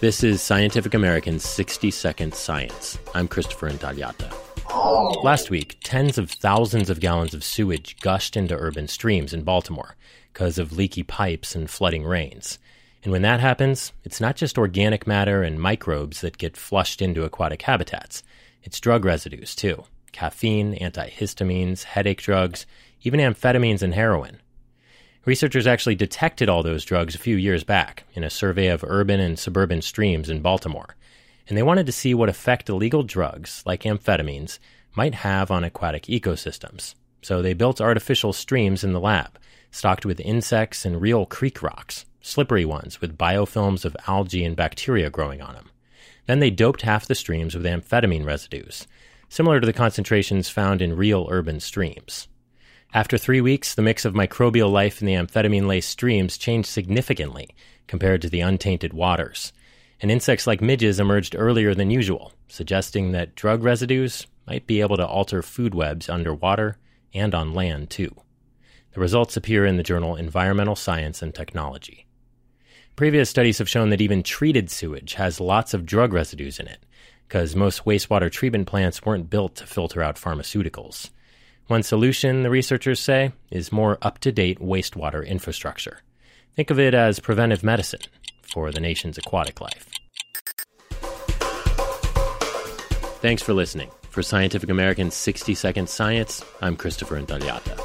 This is Scientific American's 60-Second Science. I'm Christopher Intagliata. Last week, tens of thousands of gallons of sewage gushed into urban streams in Baltimore because of leaky pipes and flooding rains. And when that happens, it's not just organic matter and microbes that get flushed into aquatic habitats. It's drug residues, too. Caffeine, antihistamines, headache drugs, even amphetamines and heroin. Researchers actually detected all those drugs a few years back in a survey of urban and suburban streams in Baltimore. And they wanted to see what effect illegal drugs, like amphetamines, might have on aquatic ecosystems. So they built artificial streams in the lab, stocked with insects and real creek rocks, slippery ones with biofilms of algae and bacteria growing on them. Then they doped half the streams with amphetamine residues, similar to the concentrations found in real urban streams. After 3 weeks, the mix of microbial life in the amphetamine-laced streams changed significantly compared to the untainted waters. And insects like midges emerged earlier than usual, suggesting that drug residues might be able to alter food webs underwater and on land, too. The results appear in the journal Environmental Science and Technology. Previous studies have shown that even treated sewage has lots of drug residues in it, because most wastewater treatment plants weren't built to filter out pharmaceuticals. One solution, the researchers say, is more up-to-date wastewater infrastructure. Think of it as preventive medicine for the nation's aquatic life. Thanks for listening. For Scientific American's 60-Second Science, I'm Christopher Intagliata.